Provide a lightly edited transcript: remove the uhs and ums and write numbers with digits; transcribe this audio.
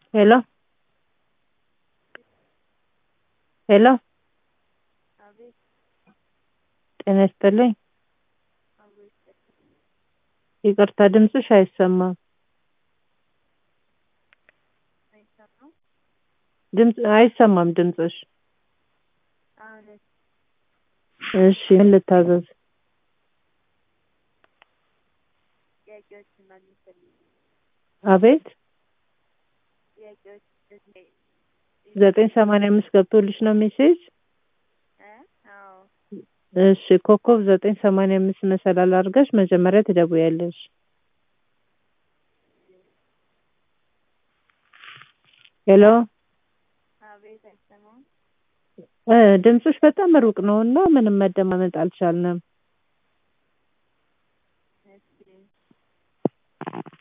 ሄሎ ሄሎ አቤት ጤና ይስጥልኝ። አቤት ይቅርታ ድምፅሽ አይሰማም። አይሰማም። ድምፅ አይሰማም ድምፅሽ። አሁን እሺ ምን ልታዘዝ? ጥያቄዎችን ማግኘት ፈልጌ አቤት ጥያቄዎች 985 ገብቶልሽ ነው ሜሴጅ? አዎ እሺ ኮከብ 985 መሰላል አድርገሽ መጀመሪያ ትደውያለሽ። ሄሎ አቤት አይሰማም። ድምፅሽ በጣም ሩቅ ነውና ምንም መደማመጥ አልቻልንም። እሺ